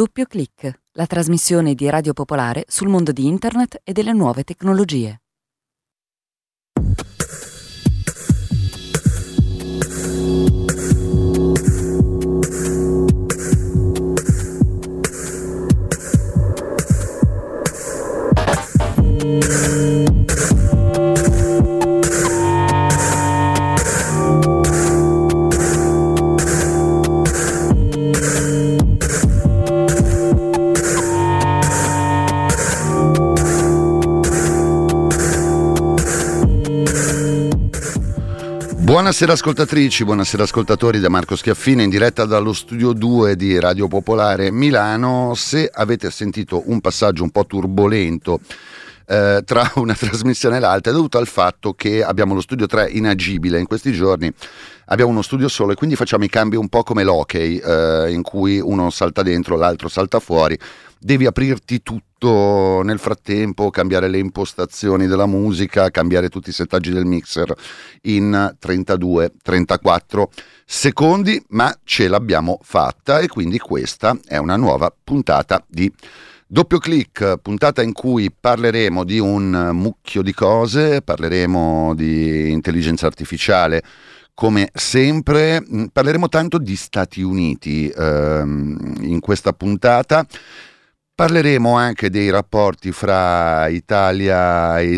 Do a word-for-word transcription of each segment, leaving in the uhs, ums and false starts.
Doppio Clic, la trasmissione di Radio Popolare sul mondo di Internet e delle nuove tecnologie. Buonasera ascoltatrici, buonasera ascoltatori, da Marco Schiaffino in diretta dallo studio due di Radio Popolare Milano. Se avete sentito un passaggio un po' turbolento eh, tra una trasmissione e l'altra è dovuto al fatto che abbiamo lo studio tre inagibile in questi giorni, abbiamo uno studio solo e quindi facciamo i cambi un po' come l'hockey, eh, in cui uno salta dentro, l'altro salta fuori, devi aprirti tutto nel frattempo, cambiare le impostazioni della musica, cambiare tutti i settaggi del mixer in trentadue trentaquattro secondi, ma ce l'abbiamo fatta e quindi questa è una nuova puntata di Doppio Clic, puntata in cui parleremo di un mucchio di cose, parleremo di intelligenza artificiale come sempre, parleremo tanto di Stati Uniti ehm, in questa puntata. Parleremo anche dei rapporti fra Italia e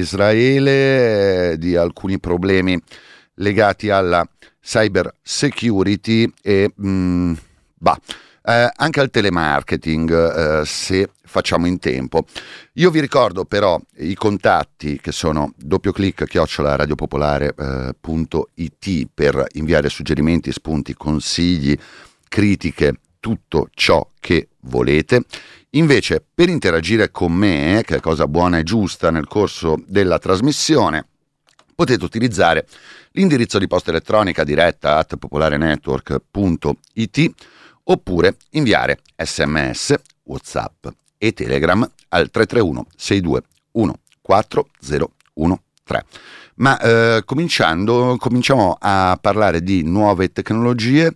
Israele, di alcuni problemi legati alla cyber security e mh, bah, eh, anche al telemarketing, eh, se facciamo in tempo. Io vi ricordo però i contatti che sono doppioclic chiocciola radiopopolare punto it per inviare suggerimenti, spunti, consigli, critiche, tutto ciò che volete. Invece, per interagire con me, che è cosa buona e giusta nel corso della trasmissione, potete utilizzare l'indirizzo di posta elettronica diretta at popolarenetwork punto it oppure inviare sms, WhatsApp e Telegram al tre tre uno sei due uno quattro zero uno tre. Ma eh, cominciando, cominciamo a parlare di nuove tecnologie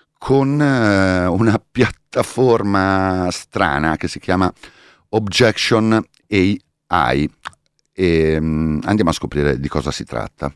con eh, una piattaforma strana che si chiama Objection A I e um, andiamo a scoprire di cosa si tratta.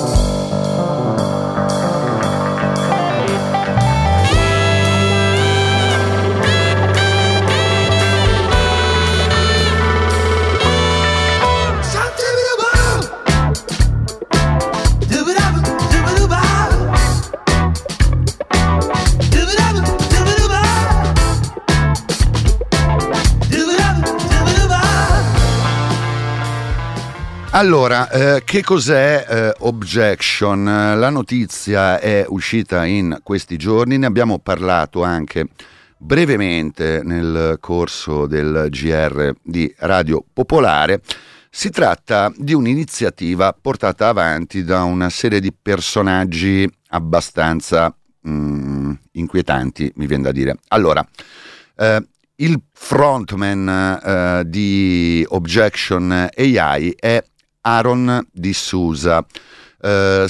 Allora, eh, che cos'è eh, Objection? La notizia è uscita in questi giorni, ne abbiamo parlato anche brevemente nel corso del G R di Radio Popolare. Si tratta di un'iniziativa portata avanti da una serie di personaggi abbastanza mm, inquietanti, mi viene da dire. Allora, eh, il frontman eh, di Objection A I è Aaron D'Souza, eh,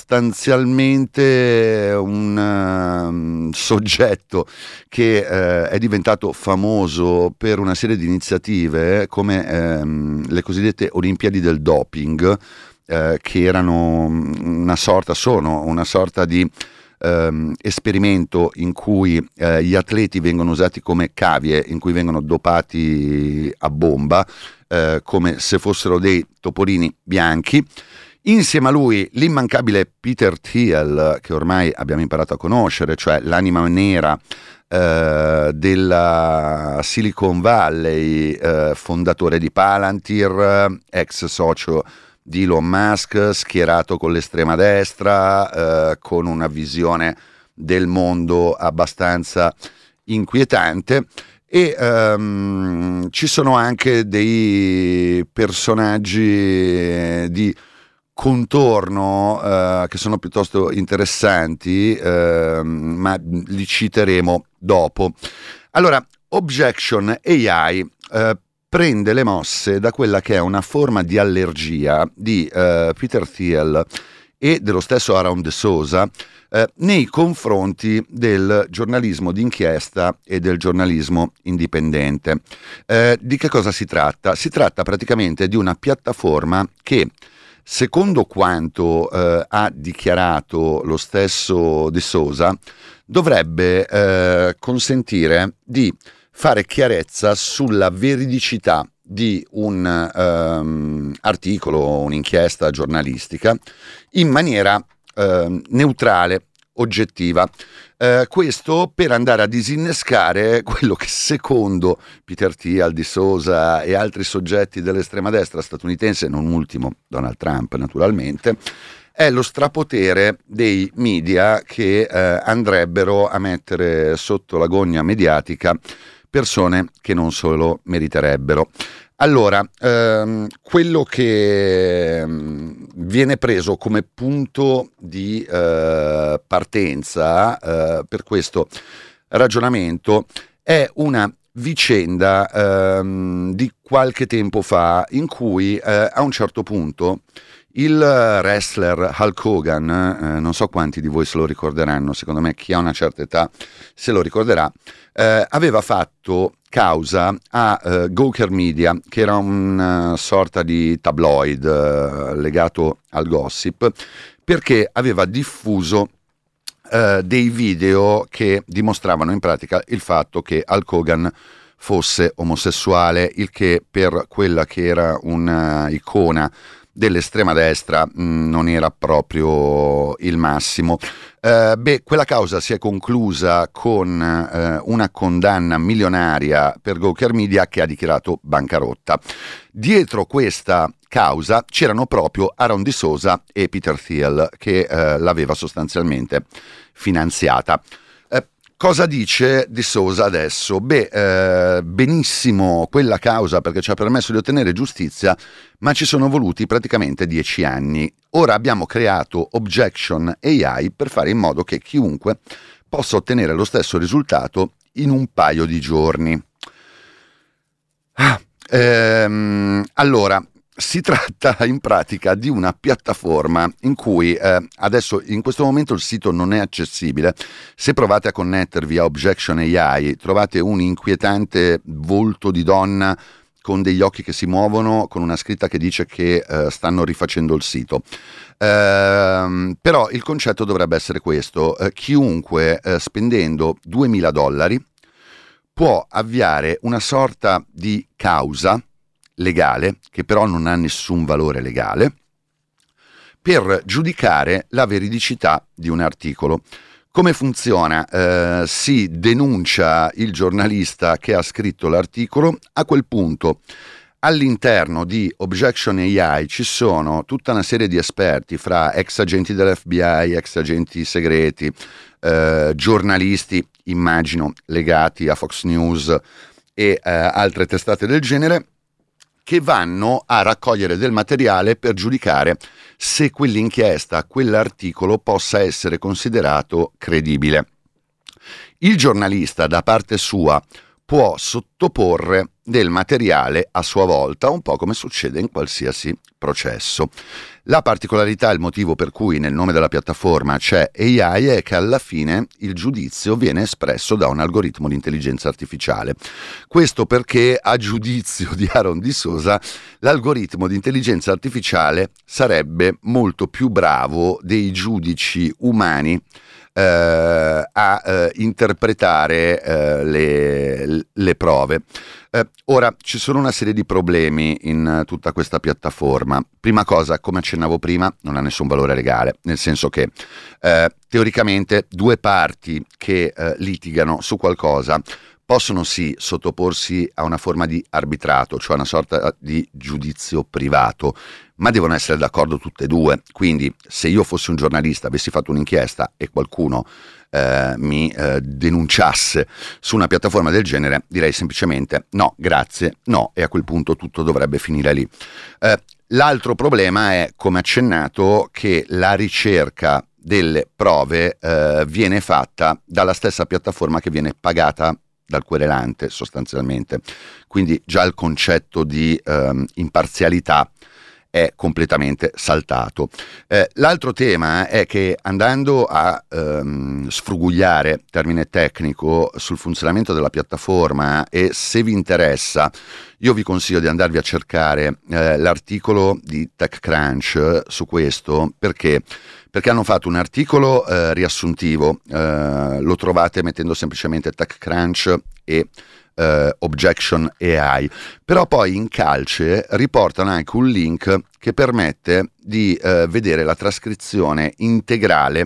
sostanzialmente un um, soggetto che eh, è diventato famoso per una serie di iniziative come ehm, le cosiddette Olimpiadi del doping, eh, che erano una sorta, sono una sorta di ehm, esperimento in cui eh, gli atleti vengono usati come cavie, in cui vengono dopati a bomba, Eh, come se fossero dei topolini bianchi. Insieme a lui l'immancabile Peter Thiel, che ormai abbiamo imparato a conoscere, cioè l'anima nera eh, della Silicon Valley, eh, fondatore di Palantir, ex socio di Elon Musk, schierato con l'estrema destra, eh, con una visione del mondo abbastanza inquietante. E um, ci sono anche dei personaggi di contorno uh, che sono piuttosto interessanti, uh, ma li citeremo dopo. Allora, Objection A I uh, prende le mosse da quella che è una forma di allergia di uh, Peter Thiel e dello stesso Aaron De Souza eh, nei confronti del giornalismo d'inchiesta e del giornalismo indipendente. Eh, di che cosa si tratta? Si tratta praticamente di una piattaforma che, secondo quanto eh, ha dichiarato lo stesso De Souza, dovrebbe eh, consentire di fare chiarezza sulla veridicità di un um, articolo, un'inchiesta giornalistica in maniera uh, neutrale, oggettiva. Uh, questo per andare a disinnescare quello che, secondo Peter Thiel, De Souza e altri soggetti dell'estrema destra statunitense, non ultimo Donald Trump naturalmente, è lo strapotere dei media che uh, andrebbero a mettere sotto la gogna mediatica persone che non se lo meriterebbero. Allora, ehm, quello che ehm, viene preso come punto di eh, partenza eh, per questo ragionamento è una vicenda ehm, di qualche tempo fa in cui eh, a un certo punto il wrestler Hulk Hogan, eh, non so quanti di voi se lo ricorderanno, secondo me chi ha una certa età se lo ricorderà, eh, aveva fatto causa a eh, Gawker Media, che era una sorta di tabloid eh, legato al gossip, perché aveva diffuso eh, dei video che dimostravano in pratica il fatto che Hulk Hogan fosse omosessuale, il che per quella che era un'icona dell'estrema destra mh, non era proprio il massimo. Eh, beh, quella causa si è conclusa con eh, una condanna milionaria per Gawker Media, che ha dichiarato bancarotta. Dietro questa causa c'erano proprio Aaron De Souza e Peter Thiel, che eh, l'aveva sostanzialmente finanziata. Cosa dice De Souza adesso? Beh, eh, benissimo quella causa perché ci ha permesso di ottenere giustizia, ma ci sono voluti praticamente dieci anni. Ora abbiamo creato Objection A I per fare in modo che chiunque possa ottenere lo stesso risultato in un paio di giorni. Ah, ehm, allora, si tratta in pratica di una piattaforma in cui eh, adesso in questo momento il sito non è accessibile. Se provate a connettervi a Objection A I trovate un inquietante volto di donna con degli occhi che si muovono, con una scritta che dice che eh, stanno rifacendo il sito. Eh, però il concetto dovrebbe essere questo: eh, chiunque eh, spendendo duemila dollari può avviare una sorta di causa legale, che però non ha nessun valore legale, per giudicare la veridicità di un articolo. Come funziona? Eh, si denuncia il giornalista che ha scritto l'articolo. A quel punto all'interno di Objection A I ci sono tutta una serie di esperti, fra ex agenti dell'F B I, ex agenti segreti, eh, giornalisti, immagino legati a Fox News e eh, altre testate del genere, che vanno a raccogliere del materiale per giudicare se quell'inchiesta, quell'articolo possa essere considerato credibile. Il giornalista, da parte sua, può sottoporre del materiale a sua volta, un po' come succede in qualsiasi processo. La particolarità, il motivo per cui nel nome della piattaforma c'è A I, è che alla fine il giudizio viene espresso da un algoritmo di intelligenza artificiale. Questo perché, a giudizio di Aaron De Souza, l'algoritmo di intelligenza artificiale sarebbe molto più bravo dei giudici umani eh, a eh, interpretare eh, le, le prove. Eh, ora, ci sono una serie di problemi in uh, tutta questa piattaforma. Prima cosa, come accennavo prima, non ha nessun valore legale, nel senso che eh, teoricamente due parti che eh, litigano su qualcosa possono sì sottoporsi a una forma di arbitrato, cioè una sorta di giudizio privato, ma devono essere d'accordo tutte e due. Quindi se io fossi un giornalista, avessi fatto un'inchiesta e qualcuno eh, mi eh, denunciasse su una piattaforma del genere, direi semplicemente no, grazie, no, e a quel punto tutto dovrebbe finire lì. Eh, l'altro problema è, come accennato, che la ricerca delle prove eh, viene fatta dalla stessa piattaforma che viene pagata dal querelante, sostanzialmente. Quindi già il concetto di ehm, imparzialità è completamente saltato. Eh, l'altro tema è che, andando a ehm, sfrugugliare, termine tecnico, sul funzionamento della piattaforma, e se vi interessa io vi consiglio di andarvi a cercare eh, l'articolo di TechCrunch su questo, perché perché hanno fatto un articolo eh, riassuntivo, eh, lo trovate mettendo semplicemente TechCrunch e Uh, Objection A I, però poi in calce riportano anche un link che permette di uh, vedere la trascrizione integrale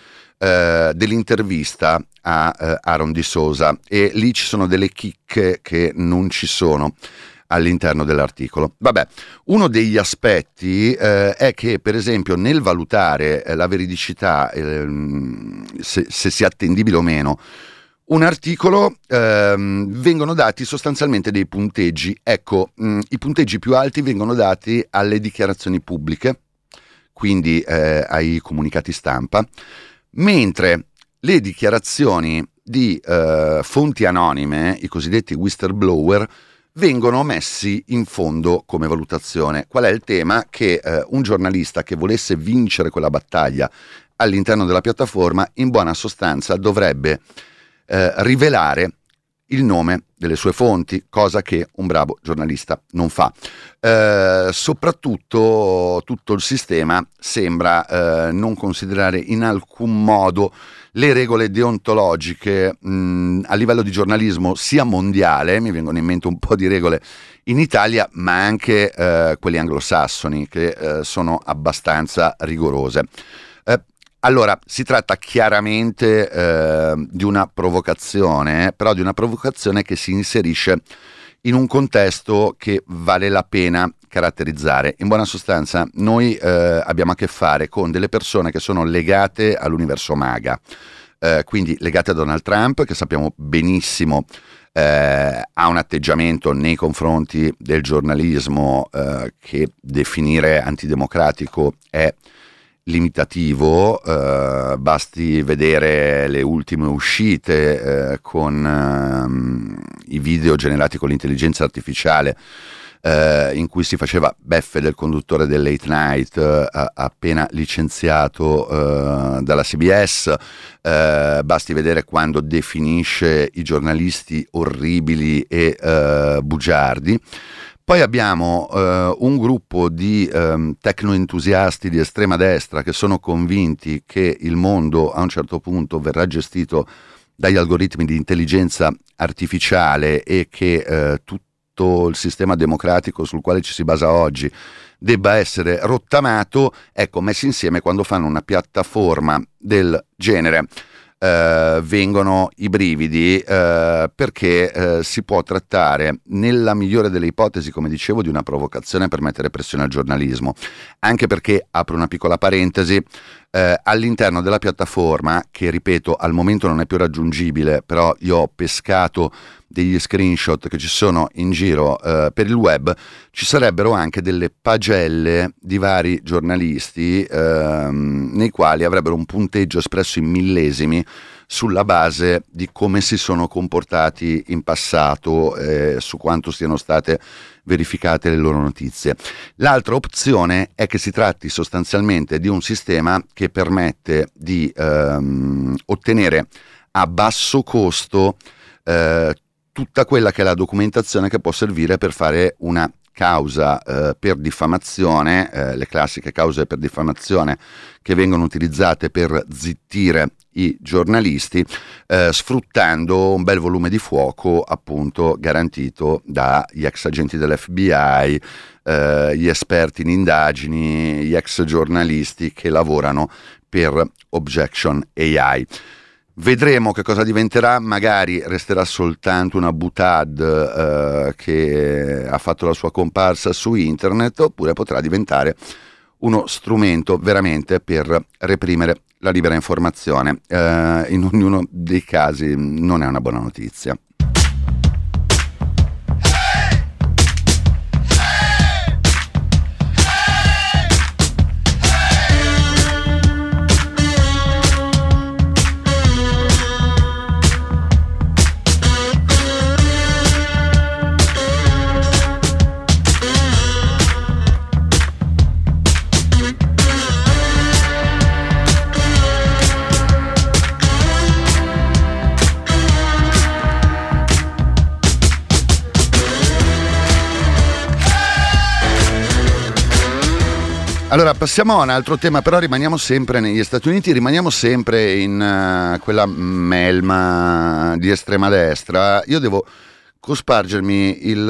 uh, dell'intervista a uh, Aaron Di Sosa, e lì ci sono delle chicche che non ci sono all'interno dell'articolo. Vabbè, uno degli aspetti eh, è che, per esempio, nel valutare eh, la veridicità, eh, se, se sia attendibile o meno un articolo, ehm, vengono dati sostanzialmente dei punteggi. Ecco, mh, i punteggi più alti vengono dati alle dichiarazioni pubbliche, quindi eh, ai comunicati stampa, mentre le dichiarazioni di eh, fonti anonime, i cosiddetti whistleblower, vengono messi in fondo come valutazione. Qual è il tema? Che eh, un giornalista che volesse vincere quella battaglia all'interno della piattaforma, in buona sostanza dovrebbe Eh, rivelare il nome delle sue fonti, cosa che un bravo giornalista non fa. Eh, soprattutto tutto il sistema sembra eh, non considerare in alcun modo le regole deontologiche mh, a livello di giornalismo sia mondiale, mi vengono in mente un po' di regole in Italia, ma anche eh, quelli anglosassoni, che eh, sono abbastanza rigorose. Eh, Allora, si tratta chiaramente eh, di una provocazione, però di una provocazione che si inserisce in un contesto che vale la pena caratterizzare. In buona sostanza, noi eh, abbiamo a che fare con delle persone che sono legate all'universo MAGA, eh, quindi legate a Donald Trump, che sappiamo benissimo eh, ha un atteggiamento nei confronti del giornalismo eh, che definire antidemocratico è limitativo. Eh, basti vedere le ultime uscite eh, con eh, i video generati con l'intelligenza artificiale eh, in cui si faceva beffe del conduttore del Late Night eh, appena licenziato eh, dalla C B S. Eh, basti vedere quando definisce i giornalisti orribili e eh, bugiardi. Poi abbiamo eh, un gruppo di eh, tecnoentusiasti di estrema destra che sono convinti che il mondo a un certo punto verrà gestito dagli algoritmi di intelligenza artificiale e che eh, tutto il sistema democratico sul quale ci si basa oggi debba essere rottamato. Ecco, messi insieme, quando fanno una piattaforma del genere, Uh, vengono i brividi, uh, perché uh, si può trattare, nella migliore delle ipotesi, come dicevo, di una provocazione per mettere pressione al giornalismo, anche perché, apro una piccola parentesi, uh, all'interno della piattaforma, che ripeto al momento non è più raggiungibile, però io ho pescato degli screenshot che ci sono in giro uh, per il web, ci sarebbero anche delle pagelle di vari giornalisti uh, nei quali avrebbero un punteggio espresso in millesimi sulla base di come si sono comportati in passato, eh, su quanto siano state verificate le loro notizie. L'altra opzione è che si tratti sostanzialmente di un sistema che permette di ehm, ottenere a basso costo eh, tutta quella che è la documentazione che può servire per fare una causa eh, per diffamazione, eh, le classiche cause per diffamazione che vengono utilizzate per zittire i giornalisti, eh, sfruttando un bel volume di fuoco appunto garantito dagli ex agenti dell'F B I, eh, gli esperti in indagini, gli ex giornalisti che lavorano per Objection A I. Vedremo che cosa diventerà, magari resterà soltanto una boutade eh, che ha fatto la sua comparsa su internet, oppure potrà diventare uno strumento veramente per reprimere la libera informazione. Eh, in ognuno dei casi non è una buona notizia. Allora passiamo a un altro tema, però rimaniamo sempre negli Stati Uniti, rimaniamo sempre in uh, quella melma di estrema destra. Io devo cospargermi il,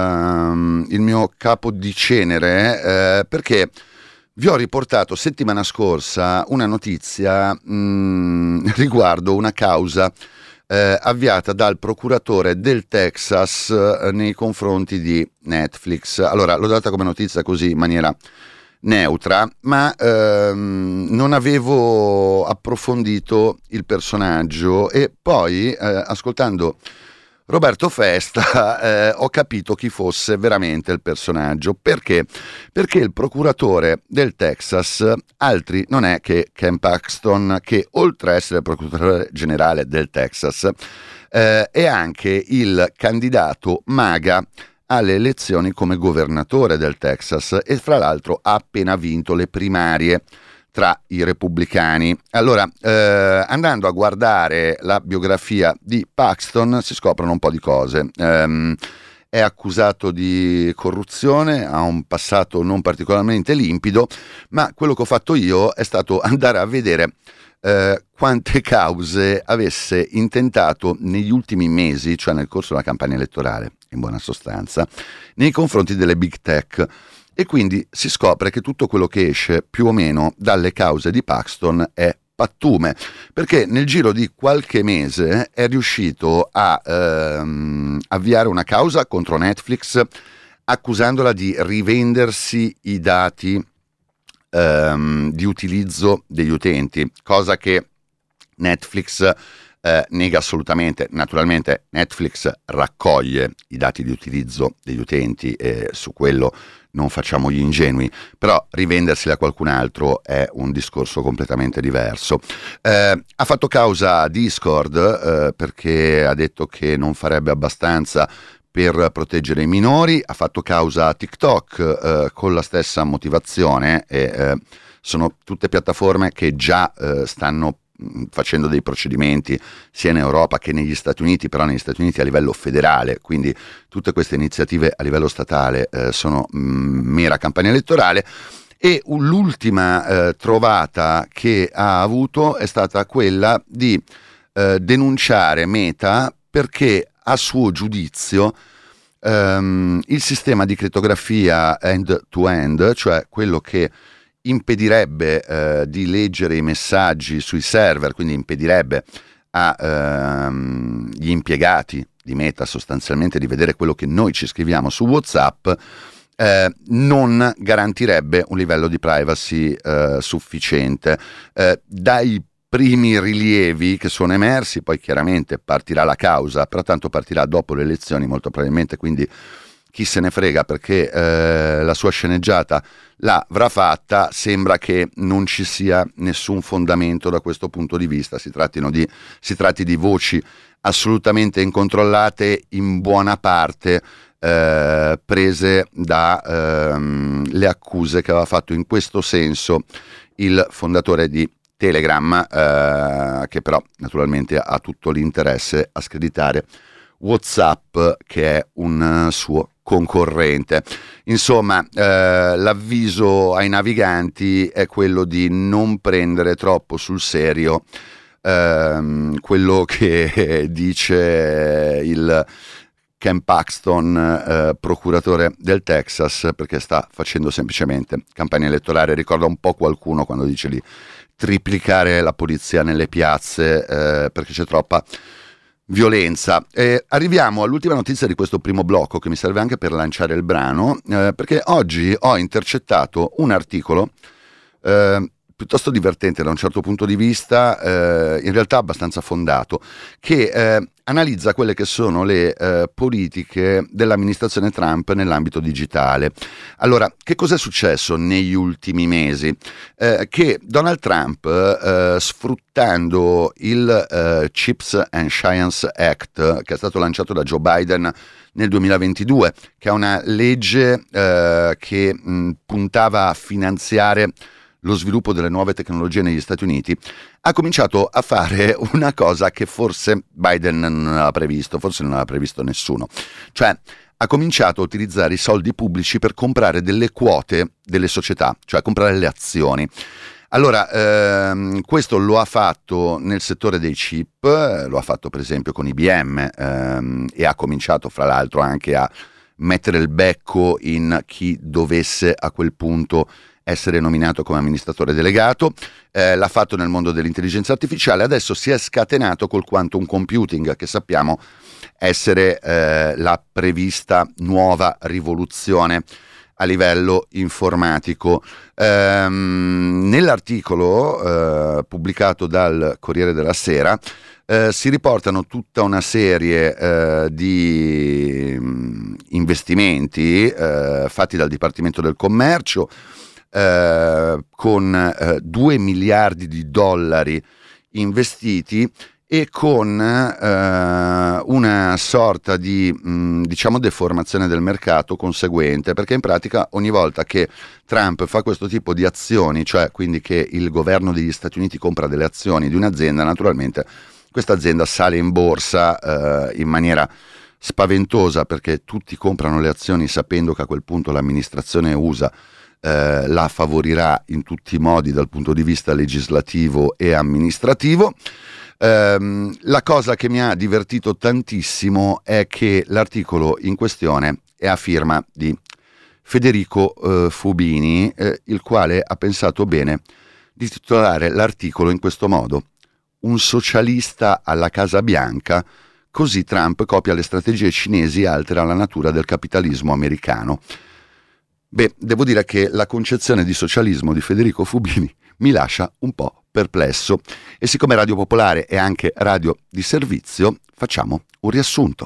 uh, il mio capo di cenere uh, perché vi ho riportato settimana scorsa una notizia mh, riguardo una causa eh, avviata dal procuratore del Texas eh, nei confronti di Netflix. Allora, l'ho data come notizia così in maniera neutra, ma ehm, non avevo approfondito il personaggio e poi, eh, ascoltando Roberto Festa, eh, ho capito chi fosse veramente il personaggio. Perché? Perché il procuratore del Texas altri non è che Ken Paxton, che oltre a essere il procuratore generale del Texas eh, è anche il candidato MAGA alle elezioni come governatore del Texas e fra l'altro ha appena vinto le primarie tra i repubblicani. Allora, eh, andando a guardare la biografia di Paxton si scoprono un po' di cose. Um, è accusato di corruzione, ha un passato non particolarmente limpido, ma quello che ho fatto io è stato andare a vedere eh, quante cause avesse intentato negli ultimi mesi, cioè nel corso della campagna elettorale, in buona sostanza, nei confronti delle big tech. E quindi si scopre che tutto quello che esce più o meno dalle cause di Paxton è pattume, perché nel giro di qualche mese è riuscito a ehm, avviare una causa contro Netflix accusandola di rivendersi i dati ehm, di utilizzo degli utenti, cosa che Netflix Eh, nega assolutamente. Naturalmente Netflix raccoglie i dati di utilizzo degli utenti e su quello non facciamo gli ingenui, però rivenderseli a qualcun altro è un discorso completamente diverso. Eh, ha fatto causa a Discord eh, perché ha detto che non farebbe abbastanza per proteggere i minori, ha fatto causa a TikTok eh, con la stessa motivazione e eh, sono tutte piattaforme che già eh, stanno facendo dei procedimenti sia in Europa che negli Stati Uniti, però negli Stati Uniti a livello federale, quindi tutte queste iniziative a livello statale eh, sono mh, mera campagna elettorale. E l'ultima eh, trovata che ha avuto è stata quella di eh, denunciare Meta perché a suo giudizio ehm, il sistema di crittografia end-to-end, cioè quello che impedirebbe eh, di leggere i messaggi sui server, quindi impedirebbe agli ehm, impiegati di Meta sostanzialmente di vedere quello che noi ci scriviamo su WhatsApp, eh, non garantirebbe un livello di privacy eh, sufficiente. Eh, dai primi rilievi che sono emersi, poi chiaramente partirà la causa, però tanto partirà dopo le elezioni molto probabilmente, quindi chi se ne frega, perché eh, la sua sceneggiata l'avrà fatta. Sembra che non ci sia nessun fondamento da questo punto di vista, si trattino di, si tratti di voci assolutamente incontrollate, in buona parte eh, prese da ehm, le accuse che aveva fatto in questo senso il fondatore di Telegram, eh, che però naturalmente ha tutto l'interesse a screditare WhatsApp, che è un suo concorrente. Insomma, eh, l'avviso ai naviganti è quello di non prendere troppo sul serio ehm, quello che dice il Ken Paxton, eh, procuratore del Texas, perché sta facendo semplicemente campagna elettorale. Ricorda un po' qualcuno quando dice di triplicare la polizia nelle piazze eh, perché c'è troppa violenza. Eh, arriviamo all'ultima notizia di questo primo blocco, che mi serve anche per lanciare il brano, eh, perché oggi ho intercettato un articolo eh, piuttosto divertente da un certo punto di vista, eh, in realtà abbastanza fondato, che eh, analizza quelle che sono le eh, politiche dell'amministrazione Trump nell'ambito digitale. Allora, che cosa è successo negli ultimi mesi? Eh, che Donald Trump, eh, sfruttando il eh, Chips and Science Act, che è stato lanciato da Joe Biden nel duemilaventidue, che è una legge eh, che mh, puntava a finanziare lo sviluppo delle nuove tecnologie negli Stati Uniti, ha cominciato a fare una cosa che forse Biden non aveva previsto, forse non aveva previsto nessuno, cioè ha cominciato a utilizzare i soldi pubblici per comprare delle quote delle società, cioè comprare le azioni. Allora, ehm, questo lo ha fatto nel settore dei chip, eh, lo ha fatto per esempio con I B M ehm, e ha cominciato fra l'altro anche a mettere il becco in chi dovesse a quel punto essere nominato come amministratore delegato, eh, l'ha fatto nel mondo dell'intelligenza artificiale, adesso si è scatenato col quantum computing, che sappiamo essere eh, la prevista nuova rivoluzione a livello informatico. Ehm, nell'articolo eh, pubblicato dal Corriere della Sera eh, si riportano tutta una serie eh, di mh, investimenti eh, fatti dal Dipartimento del Commercio eh, con eh, due miliardi di dollari investiti e con eh, una sorta di mh, diciamo deformazione del mercato conseguente, perché in pratica ogni volta che Trump fa questo tipo di azioni, cioè quindi che il governo degli Stati Uniti compra delle azioni di un'azienda, naturalmente questa azienda sale in borsa eh, in maniera spaventosa, perché tutti comprano le azioni sapendo che a quel punto l'amministrazione U S A eh, la favorirà in tutti i modi dal punto di vista legislativo e amministrativo. Um, la cosa che mi ha divertito tantissimo è che l'articolo in questione è a firma di Federico uh, Fubini, eh, il quale ha pensato bene di titolare l'articolo in questo modo: un socialista alla Casa Bianca, così Trump copia le strategie cinesi e altera la natura del capitalismo americano. Beh, devo dire che la concezione di socialismo di Federico Fubini mi lascia un po' perplesso, e siccome Radio Popolare è anche radio di servizio, facciamo un riassunto.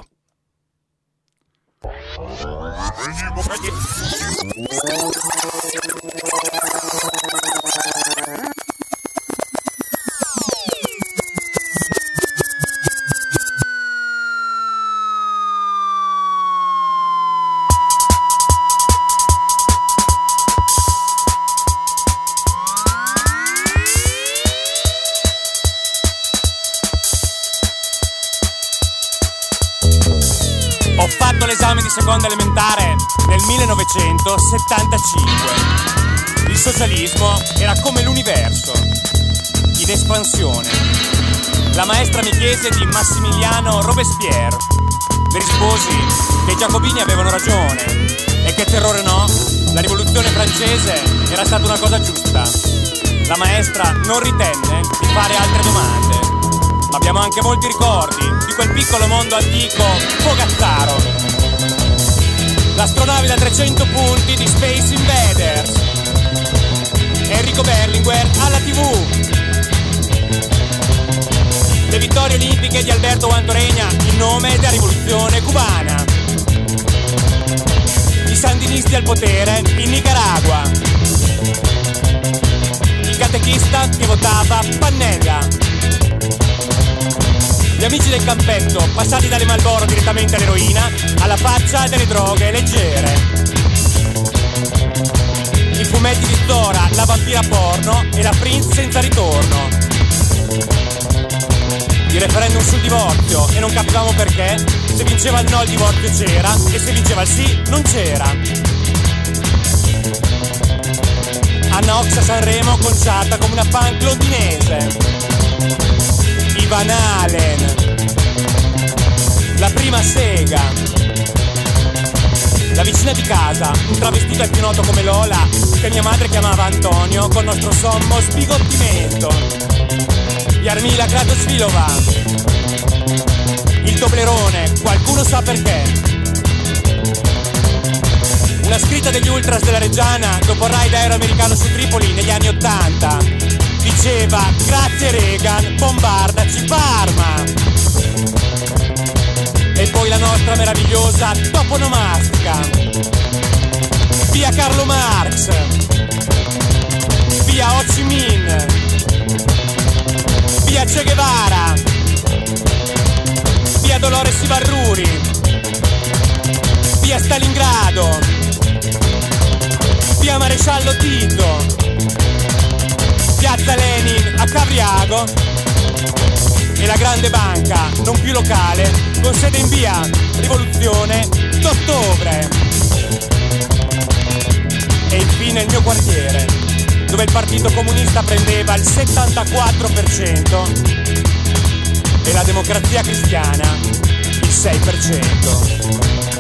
Ho fatto l'esame di seconda elementare nel millenovecentosettantacinque. Il socialismo era come l'universo, in espansione. La maestra mi chiese di Massimiliano Robespierre. Le risposi che i giacobini avevano ragione e che terrore no, la rivoluzione francese era stata una cosa giusta. La maestra non ritenne di fare altre domande. Ma abbiamo anche molti ricordi di quel piccolo mondo antico fogazzaro. L'astronave da trecento punti di Space Invaders. Enrico Berlinguer alla tivù. Le vittorie olimpiche di Alberto Guantoregna in nome della rivoluzione cubana. I sandinisti al potere in Nicaragua. Il catechista che votava Pannella. Gli amici del campetto, passati dalle Marlboro direttamente all'eroina, alla faccia delle droghe leggere. I fumetti di Zora, la vampira porno e la Prince senza ritorno. Il referendum sul divorzio, e non capivamo perché. Se vinceva il no il divorzio c'era, e se vinceva il sì non c'era. Anna Ox a Sanremo conciata come una punk londinese. Van Halen, la prima sega, la vicina di casa, un travestito al più noto come Lola, che mia madre chiamava Antonio col nostro sommo sbigottimento. Jarmila Kratochvilova, il Toblerone, qualcuno sa perché. Una scritta degli ultras della Reggiana dopo il raid aereo americano su Tripoli negli anni ottanta. Diceva, grazie Reagan, bombardaci Parma. E poi la nostra meravigliosa toponomastica. Via Carlo Marx, via Ho Chi Minh, via Che Guevara, via Dolores Ibarruri, via Stalingrado, via Maresciallo Tito, piazza Lenin a Cavriago, e la grande banca, non più locale, con sede in via Rivoluzione d'Ottobre. E infine il mio quartiere, dove il Partito Comunista prendeva il settantaquattro per cento e la Democrazia Cristiana il sei per cento.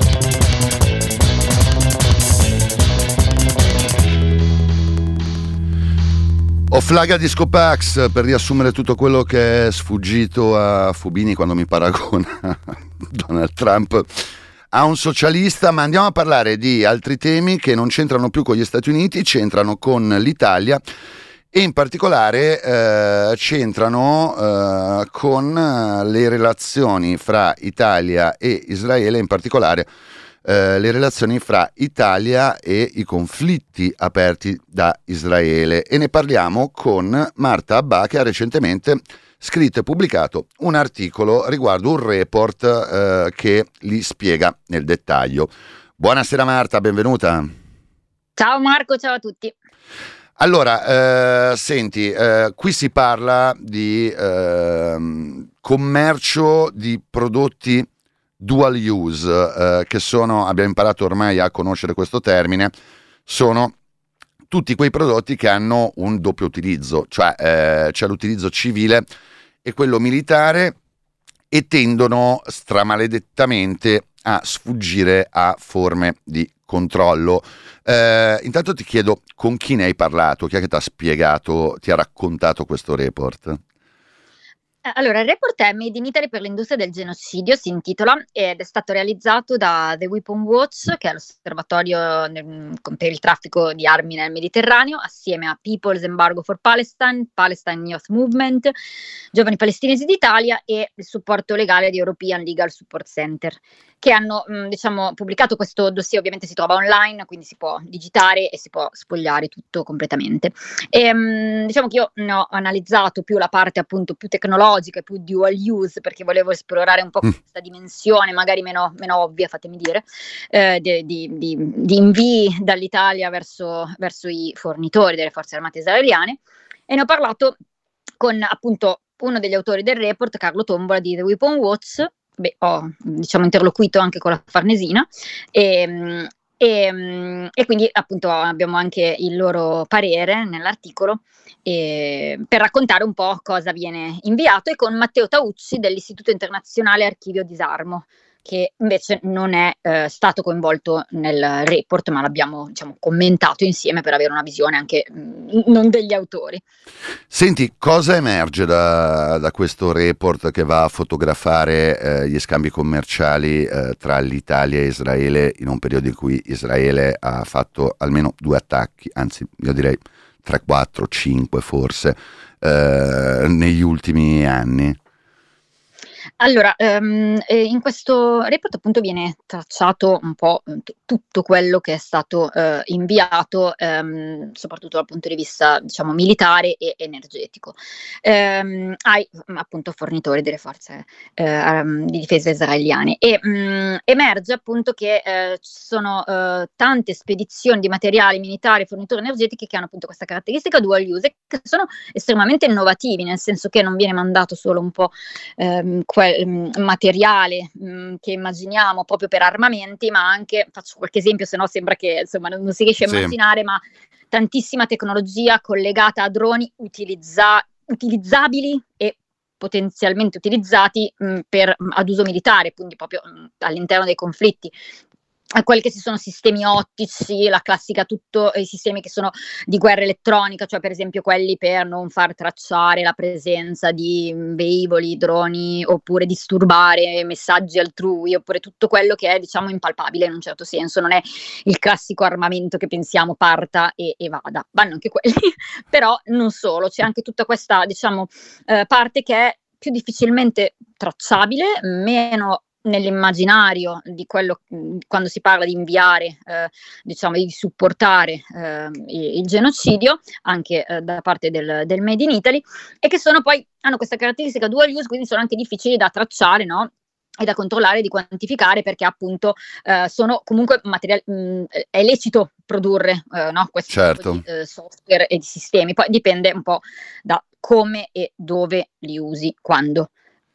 Ho flaga di Scopax per riassumere tutto quello che è sfuggito a Fubini quando mi paragona Donald Trump a un socialista, ma andiamo a parlare di altri temi che non c'entrano più con gli Stati Uniti, c'entrano con l'Italia e in particolare eh, c'entrano eh, con le relazioni fra Italia e Israele, in particolare Uh, le relazioni fra Italia e i conflitti aperti da Israele, e ne parliamo con Marta Abbà, che ha recentemente scritto e pubblicato un articolo riguardo un report uh, che li spiega nel dettaglio. Buonasera Marta, benvenuta. Ciao Marco, ciao a tutti. Allora, uh, senti, uh, qui si parla di uh, commercio di prodotti dual use, eh, che sono, abbiamo imparato ormai a conoscere questo termine, sono tutti quei prodotti che hanno un doppio utilizzo, cioè eh, c'è l'utilizzo civile e quello militare, e tendono stramaledettamente a sfuggire a forme di controllo. Eh, intanto ti chiedo con chi ne hai parlato, chi è che ti ha spiegato, ti ha raccontato questo report? Allora, il report è Made in Italy per l'industria del genocidio, si intitola, ed è stato realizzato da The Weapon Watch, che è l'osservatorio per il traffico di armi nel Mediterraneo, assieme a People's Embargo for Palestine, Palestine Youth Movement, Giovani Palestinesi d'Italia e il supporto legale di European Legal Support Center, che hanno mh, diciamo pubblicato questo dossier. Ovviamente si trova online, quindi si può digitare e si può sfogliare tutto completamente. E, mh, diciamo che io ne ho analizzato più la parte appunto più tecnologica e più dual use, perché volevo esplorare un po' mm. questa dimensione magari meno, meno ovvia, fatemi dire, eh, di, di, di, di invii dall'Italia verso, verso i fornitori delle forze armate israeliane, e ne ho parlato con appunto uno degli autori del report, Carlo Tombola di The Weapon Watch. Beh, ho diciamo interloquito anche con la Farnesina e, e, e quindi appunto abbiamo anche il loro parere nell'articolo e, per raccontare un po' cosa viene inviato, e con Matteo Taucci dell'Istituto Internazionale Archivio Disarmo, che invece non è eh, stato coinvolto nel report, ma l'abbiamo diciamo commentato insieme per avere una visione anche mh, non degli autori. Senti, cosa emerge da, da questo report che va a fotografare eh, gli scambi commerciali eh, tra l'Italia e Israele in un periodo in cui Israele ha fatto almeno due attacchi, anzi io direi tre, quattro, cinque forse, eh, negli ultimi anni? Allora, um, in questo report appunto viene tracciato un po' t- tutto quello che è stato uh, inviato, um, soprattutto dal punto di vista diciamo militare e energetico, um, ai appunto fornitori delle forze uh, um, di difesa israeliane, e um, emerge appunto che uh, ci sono uh, tante spedizioni di materiali militari e fornitori energetici che hanno appunto questa caratteristica dual use, che sono estremamente innovativi, nel senso che non viene mandato solo un po' um, quel materiale mh, che immaginiamo proprio per armamenti, ma anche, faccio qualche esempio, se no sembra che insomma non, non si riesce a sì. immaginare, ma tantissima tecnologia collegata a droni utilizza- utilizzabili e potenzialmente utilizzati mh, per, mh, ad uso militare, quindi proprio mh, all'interno dei conflitti. A quelli che si sono sistemi ottici, la classica, tutto i sistemi che sono di guerra elettronica, cioè per esempio quelli per non far tracciare la presenza di velivoli, droni, oppure disturbare messaggi altrui, oppure tutto quello che è diciamo impalpabile in un certo senso, non è il classico armamento che pensiamo parta e, e vada, vanno anche quelli, però non solo, c'è anche tutta questa diciamo eh, parte che è più difficilmente tracciabile, meno nell'immaginario di quello quando si parla di inviare, eh, diciamo di supportare eh, il, il genocidio anche eh, da parte del, del Made in Italy, e che sono poi hanno questa caratteristica dual use, quindi sono anche difficili da tracciare, no? E da controllare, di quantificare, perché appunto eh, sono comunque materiali, mh, è lecito produrre eh, no? questi certo. tipo di eh, software e di sistemi, poi dipende un po' da come e dove li usi, quando.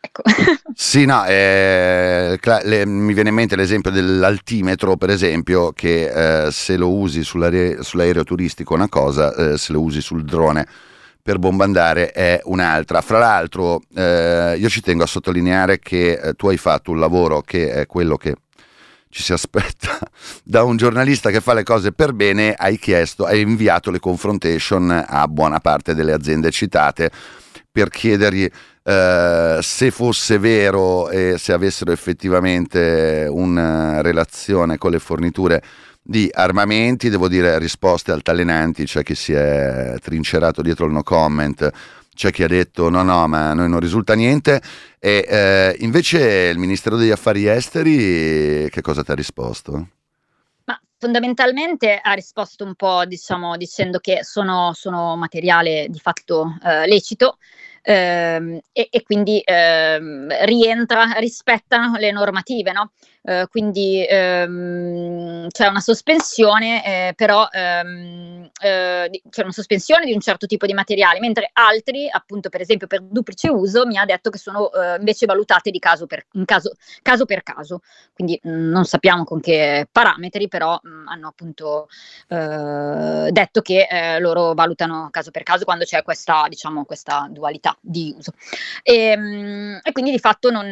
Ecco. Sì, no, eh, le, mi viene in mente l'esempio dell'altimetro, per esempio, che eh, se lo usi sull'aereo, sull'aereo turistico è una cosa, eh, se lo usi sul drone per bombardare è un'altra. Fra l'altro, eh, io ci tengo a sottolineare che eh, tu hai fatto un lavoro che è quello che ci si aspetta da un giornalista che fa le cose per bene. Hai chiesto, hai inviato le confrontation a buona parte delle aziende citate per chiedergli Uh, se fosse vero e se avessero effettivamente una relazione con le forniture di armamenti. Devo dire, risposte altalenanti. C'è chi si è trincerato dietro il no comment, c'è chi ha detto no no ma a noi non risulta niente, e uh, invece il Ministero degli Affari Esteri che cosa ti ha risposto? Ma fondamentalmente ha risposto un po', diciamo, dicendo che sono, sono materiale di fatto uh, lecito. Ehm, e, e quindi ehm, rientra, rispettano le normative, no? Eh, quindi ehm, c'è una sospensione, eh, però ehm, eh, di, c'è una sospensione di un certo tipo di materiali, mentre altri, appunto per esempio per duplice uso, mi ha detto che sono eh, invece valutate di caso per, in caso, caso per caso, quindi mh, non sappiamo con che parametri, però mh, hanno appunto eh, detto che eh, loro valutano caso per caso quando c'è questa, diciamo, questa dualità di uso, e, e quindi di fatto non,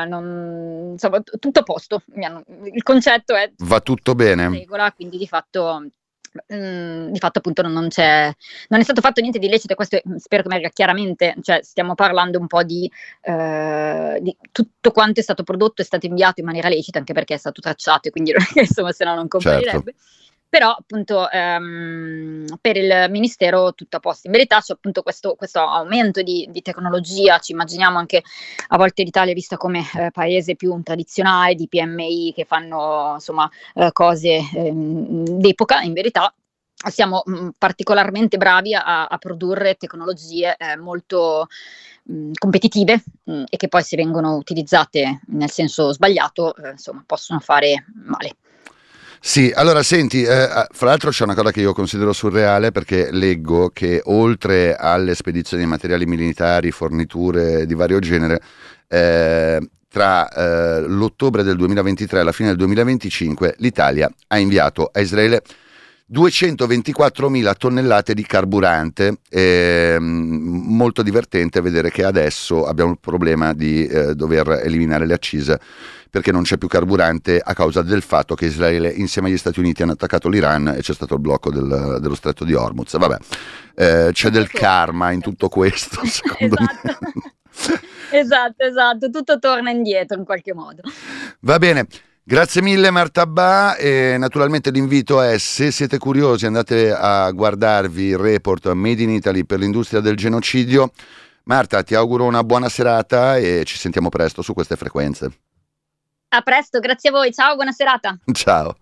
non insomma, tutto a posto. Il concetto è va tutto bene, regola, quindi di fatto mh, di fatto appunto non, non c'è non è stato fatto niente di illecito, e questo spero che emerga chiaramente. Cioè stiamo parlando un po' di, eh, di tutto quanto è stato prodotto, è stato inviato in maniera lecita, anche perché è stato tracciato e quindi insomma se no non comparirebbe. Certo. Però appunto ehm, per il Ministero tutto a posto. In verità c'è appunto questo, questo aumento di, di tecnologia. Ci immaginiamo anche a volte l'Italia è vista come eh, paese più tradizionale di P M I che fanno insomma eh, cose ehm, d'epoca. In verità siamo mh, particolarmente bravi a, a produrre tecnologie eh, molto mh, competitive mh, e che poi, se vengono utilizzate nel senso sbagliato, eh, insomma possono fare male. Sì, allora senti, eh, fra l'altro c'è una cosa che io considero surreale, perché leggo che oltre alle spedizioni di materiali militari, forniture di vario genere, eh, tra eh, l'ottobre del duemilaventitré e la fine del duemilaventicinque l'Italia ha inviato a Israele duecentoventiquattromila tonnellate di carburante. Eh, molto divertente vedere che adesso abbiamo il problema di eh, dover eliminare le accise perché non c'è più carburante a causa del fatto che Israele insieme agli Stati Uniti hanno attaccato l'Iran e c'è stato il blocco del, dello stretto di Hormuz. Vabbè, eh, c'è del karma in tutto questo, secondo esatto. me. Esatto, esatto, tutto torna indietro in qualche modo. Va bene. Grazie mille Marta Ba, e naturalmente l'invito è, se siete curiosi, andate a guardarvi il report Made in Italy per l'industria del genocidio. Marta, ti auguro una buona serata e ci sentiamo presto su queste frequenze. A presto, grazie a voi, ciao, buona serata. Ciao.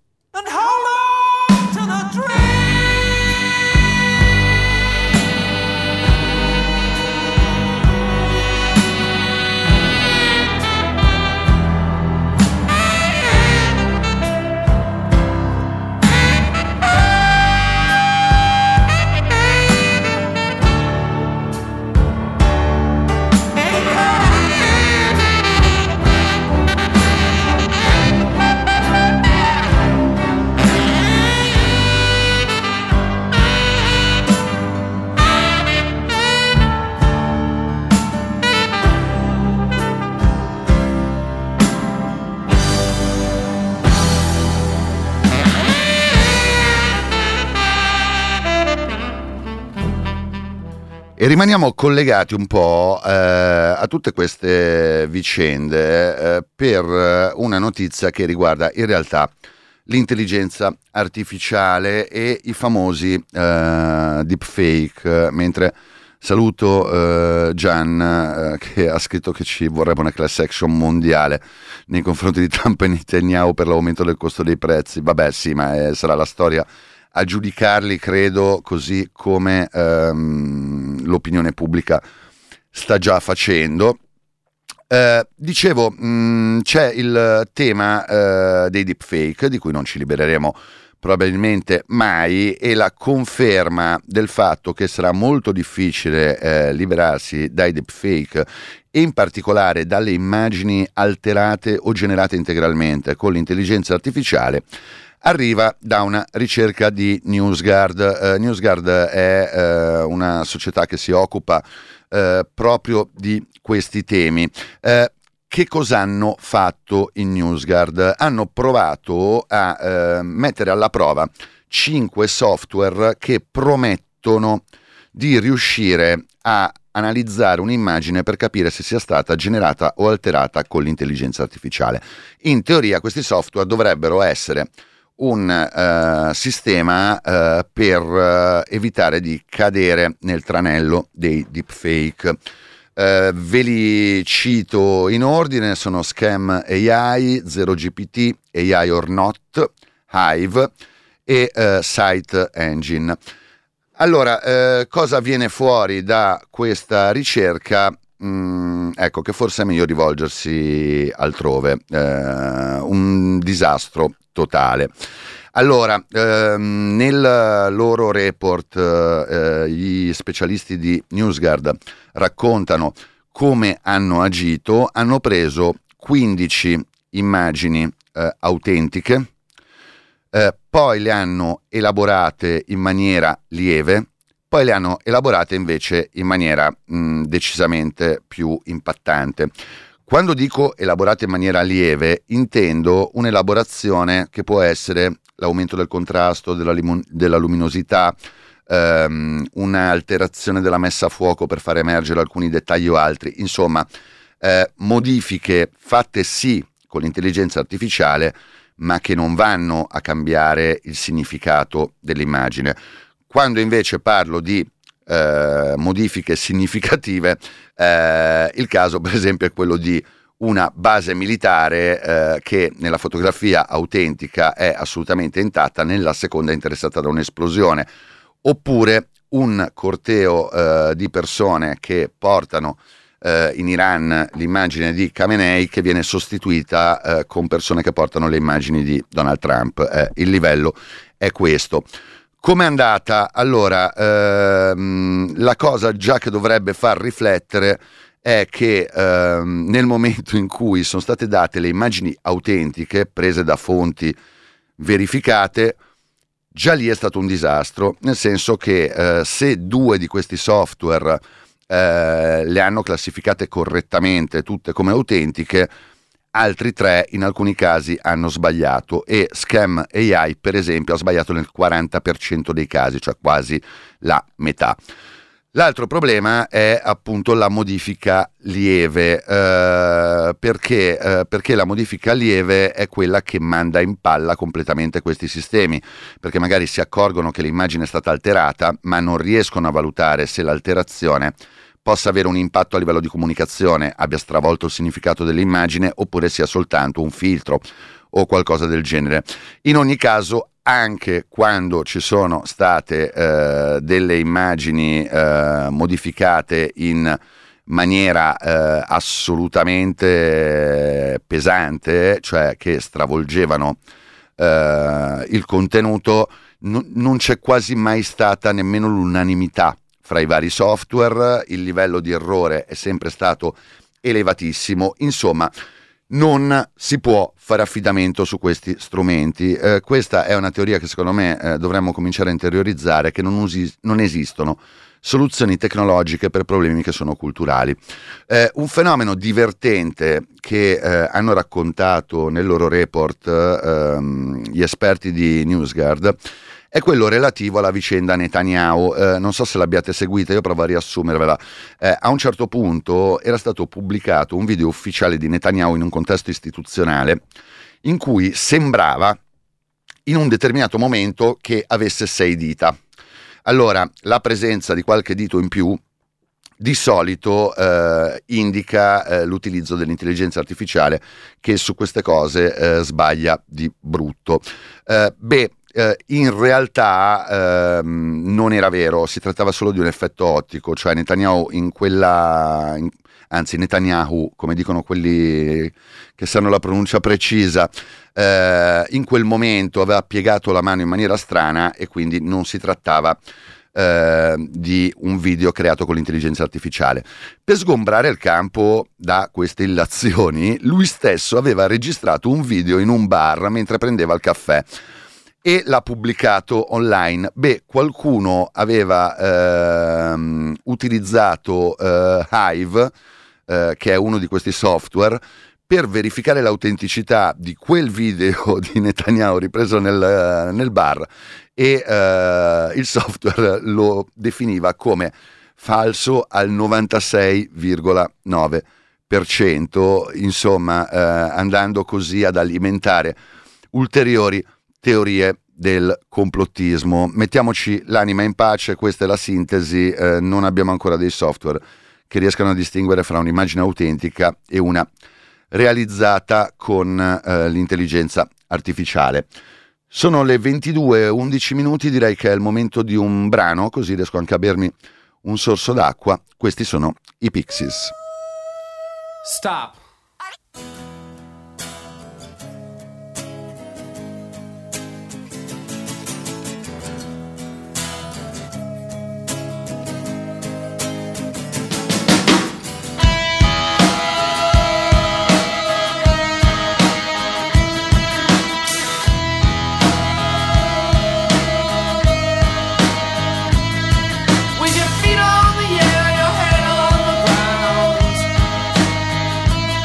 E rimaniamo collegati un po' eh, a tutte queste vicende eh, per una notizia che riguarda in realtà l'intelligenza artificiale e i famosi eh, deepfake, mentre saluto eh, Gian eh, che ha scritto che ci vorrebbe una class action mondiale nei confronti di Trump e Netanyahu per l'aumento del costo dei prezzi. Vabbè sì, ma eh, sarà la storia a giudicarli, credo, così come ehm, l'opinione pubblica sta già facendo. Eh, dicevo, mh, c'è il tema eh, dei deepfake, di cui non ci libereremo probabilmente mai, e la conferma del fatto che sarà molto difficile eh, liberarsi dai deepfake e in particolare dalle immagini alterate o generate integralmente con l'intelligenza artificiale arriva da una ricerca di NewsGuard. Uh, NewsGuard è uh, una società che si occupa uh, proprio di questi temi. Uh, Che cosa hanno fatto in NewsGuard? Hanno provato a eh, mettere alla prova cinque software che promettono di riuscire a analizzare un'immagine per capire se sia stata generata o alterata con l'intelligenza artificiale. In teoria questi software dovrebbero essere un uh, sistema uh, per uh, evitare di cadere nel tranello dei deepfake. Uh, ve li cito in ordine: sono Scam A I, zero G P T, A I or Not, Hive e uh, Site Engine. Allora, uh, cosa viene fuori da questa ricerca? Mm, ecco che forse è meglio rivolgersi altrove. Uh, un disastro totale. Allora, ehm, nel loro report eh, gli specialisti di NewsGuard raccontano come hanno agito. Hanno preso quindici immagini eh, autentiche, eh, poi le hanno elaborate in maniera lieve, poi le hanno elaborate invece in maniera mh, decisamente più impattante. Quando dico elaborate in maniera lieve, intendo un'elaborazione che può essere l'aumento del contrasto, della, limu- della luminosità, ehm, un'alterazione della messa a fuoco per far emergere alcuni dettagli o altri, insomma eh, modifiche fatte sì con l'intelligenza artificiale, ma che non vanno a cambiare il significato dell'immagine. Quando invece parlo di eh, modifiche significative, eh, il caso per esempio è quello di una base militare eh, che nella fotografia autentica è assolutamente intatta, nella seconda è interessata da un'esplosione, oppure un corteo eh, di persone che portano eh, in Iran l'immagine di Khamenei che viene sostituita eh, con persone che portano le immagini di Donald Trump. Eh, il livello è questo. Com'è andata? Allora, ehm, la cosa già che dovrebbe far riflettere è che ehm, nel momento in cui sono state date le immagini autentiche prese da fonti verificate, già lì è stato un disastro, nel senso che eh, se due di questi software eh, le hanno classificate correttamente tutte come autentiche, altri tre in alcuni casi hanno sbagliato, e Scam A I per esempio ha sbagliato nel quaranta per cento dei casi, cioè quasi la metà. L'altro problema è appunto la modifica lieve, eh, perché, eh, perché la modifica lieve è quella che manda in palla completamente questi sistemi, perché magari si accorgono che l'immagine è stata alterata, ma non riescono a valutare se l'alterazione possa avere un impatto a livello di comunicazione, abbia stravolto il significato dell'immagine, oppure sia soltanto un filtro o qualcosa del genere. In ogni caso, anche quando ci sono state eh, delle immagini eh, modificate in maniera eh, assolutamente pesante, cioè che stravolgevano eh, il contenuto, n- non c'è quasi mai stata nemmeno l'unanimità fra i vari software, il livello di errore è sempre stato elevatissimo, insomma non si può fare affidamento su questi strumenti. Eh, questa è una teoria che secondo me eh, dovremmo cominciare a interiorizzare, che non, usi, non esistono soluzioni tecnologiche per problemi che sono culturali. Eh, un fenomeno divertente che eh, hanno raccontato nel loro report ehm, gli esperti di NewsGuard è quello relativo alla vicenda Netanyahu. Eh, non so se l'abbiate seguita, io provo a riassumervela. Eh, a un certo punto era stato pubblicato un video ufficiale di Netanyahu in un contesto istituzionale in cui sembrava in un determinato momento che avesse sei dita. Allora, la presenza di qualche dito in più di solito eh, indica eh, l'utilizzo dell'intelligenza artificiale, che su queste cose eh, sbaglia di brutto. Eh, beh, Eh, in realtà ehm, non era vero, si trattava solo di un effetto ottico, cioè Netanyahu in quella, in, anzi Netanyahu, come dicono quelli che sanno la pronuncia precisa, eh, in quel momento aveva piegato la mano in maniera strana e quindi non si trattava eh, di un video creato con l'intelligenza artificiale. Per sgombrare il campo da queste illazioni, lui stesso aveva registrato un video in un bar mentre prendeva il caffè e l'ha pubblicato online. Beh, qualcuno aveva ehm, utilizzato eh, Hive, eh, che è uno di questi software, per verificare l'autenticità di quel video di Netanyahu ripreso nel, nel bar, e eh, il software lo definiva come falso al novantasei virgola nove per cento, insomma eh, andando così ad alimentare ulteriori teorie del complottismo. Mettiamoci l'anima in pace, questa è la sintesi, eh, non abbiamo ancora dei software che riescano a distinguere fra un'immagine autentica e una realizzata con eh, l'intelligenza artificiale. Sono le ventidue e undici minuti, direi che è il momento di un brano, così riesco anche a bermi un sorso d'acqua. Questi sono i Pixies. Stop. With your feet on the air, your head on the ground.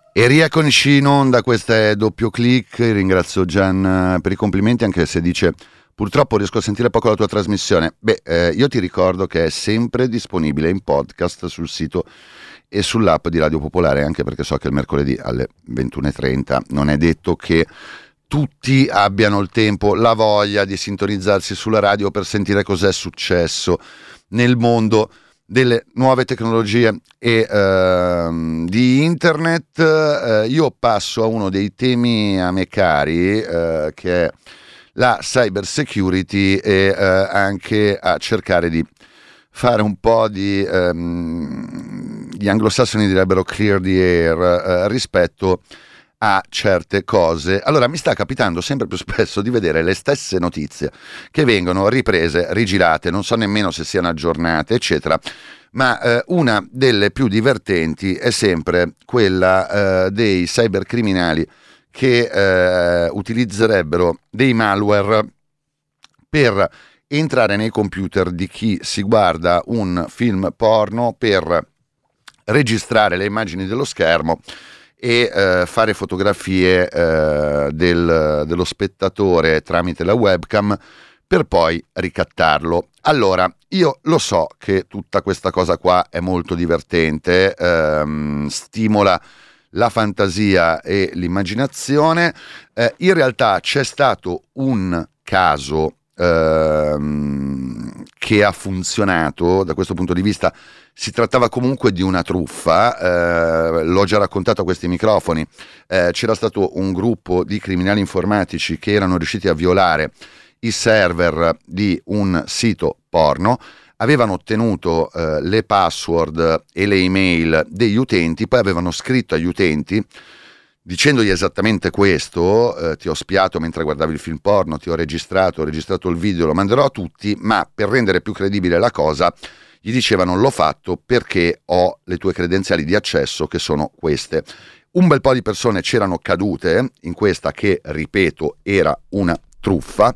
E rieccoci in onda, questa è Doppio Click. Ringrazio Gian per i complimenti, anche se dice purtroppo riesco a sentire poco la tua trasmissione. Beh, eh, io ti ricordo che è sempre disponibile in podcast sul sito e sull'app di Radio Popolare, anche perché so che il mercoledì alle ventuno e trenta non è detto che tutti abbiano il tempo, la voglia di sintonizzarsi sulla radio per sentire cos'è successo nel mondo delle nuove tecnologie e uh, di internet. Uh, io passo a uno dei temi a me cari, uh, che è la cyber security, e uh, anche a cercare di fare un po' di um, gli anglosassoni direbbero clear the air uh, rispetto a certe cose. Allora, mi sta capitando sempre più spesso di vedere le stesse notizie che vengono riprese, rigirate, non so nemmeno se siano aggiornate, eccetera, ma eh, una delle più divertenti è sempre quella eh, dei cybercriminali che eh, utilizzerebbero dei malware per entrare nei computer di chi si guarda un film porno, per registrare le immagini dello schermo e eh, fare fotografie eh, del, dello spettatore tramite la webcam per poi ricattarlo. Allora, io lo so che tutta questa cosa qua è molto divertente, ehm, stimola la fantasia e l'immaginazione. Eh, in realtà c'è stato un caso ehm, che ha funzionato da questo punto di vista. Si trattava comunque di una truffa, eh, l'ho già raccontato a questi microfoni. Eh, c'era stato un gruppo di criminali informatici che erano riusciti a violare i server di un sito porno, avevano ottenuto eh, le password e le email degli utenti, poi avevano scritto agli utenti dicendogli esattamente questo: eh, ti ho spiato mentre guardavi il film porno, ti ho registrato, ho registrato il video, lo manderò a tutti, ma per rendere più credibile la cosa gli dicevano l'ho fatto perché ho le tue credenziali di accesso che sono queste. Un bel po' di persone c'erano cadute in questa che, ripeto, era una truffa,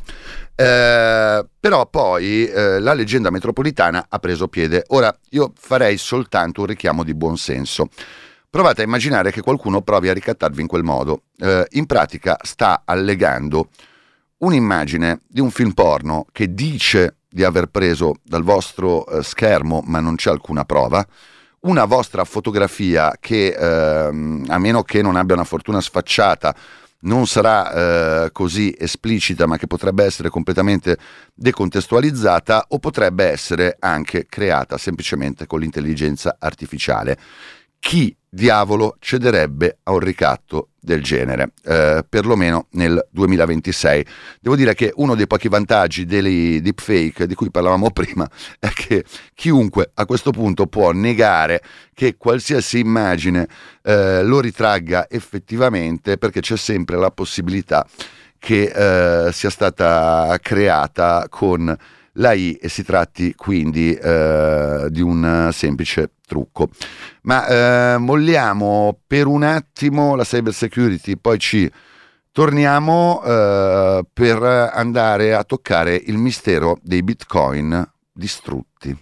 eh, però poi eh, la leggenda metropolitana ha preso piede. Ora io farei soltanto un richiamo di buon senso. Provate a immaginare che qualcuno provi a ricattarvi in quel modo. Eh, in pratica sta allegando un'immagine di un film porno che dice di aver preso dal vostro eh, schermo, ma non c'è alcuna prova, una vostra fotografia che, ehm, a meno che non abbia una fortuna sfacciata, non sarà eh, così esplicita, ma che potrebbe essere completamente decontestualizzata, o potrebbe essere anche creata semplicemente con l'intelligenza artificiale. Chi diavolo cederebbe a un ricatto del genere, eh, perlomeno nel duemilaventisei? Devo dire che uno dei pochi vantaggi dei deepfake di cui parlavamo prima è che chiunque a questo punto può negare che qualsiasi immagine eh, lo ritragga effettivamente, perché c'è sempre la possibilità che eh, sia stata creata con l'A I e si tratti quindi eh, di un semplice trucco. Ma eh, molliamo per un attimo la cyber security, poi ci torniamo eh, per andare a toccare il mistero dei bitcoin distrutti.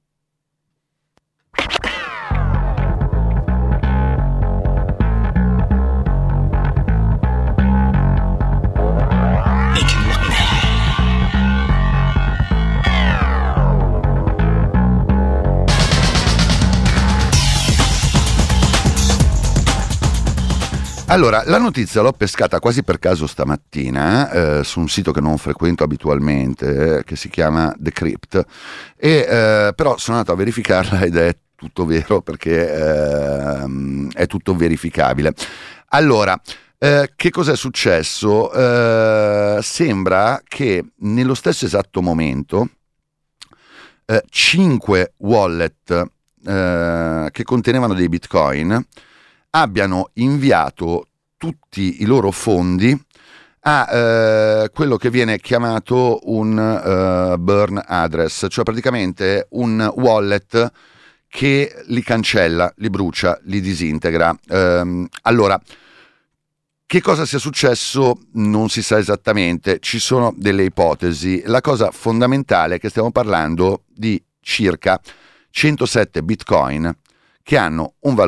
Allora, la notizia l'ho pescata quasi per caso stamattina eh, su un sito che non frequento abitualmente, eh, che si chiama Decrypt, e eh, però sono andato a verificarla ed è tutto vero, perché eh, è tutto verificabile. Allora, eh, che cos'è successo? Eh, sembra che nello stesso esatto momento eh, cinque wallet eh, che contenevano dei bitcoin abbiano inviato tutti i loro fondi a eh, quello che viene chiamato un uh, burn address, cioè praticamente un wallet che li cancella, li brucia, li disintegra. Um, allora, che cosa sia successo non si sa esattamente, ci sono delle ipotesi. La cosa fondamentale è che stiamo parlando di circa centosette bitcoin che hanno un valore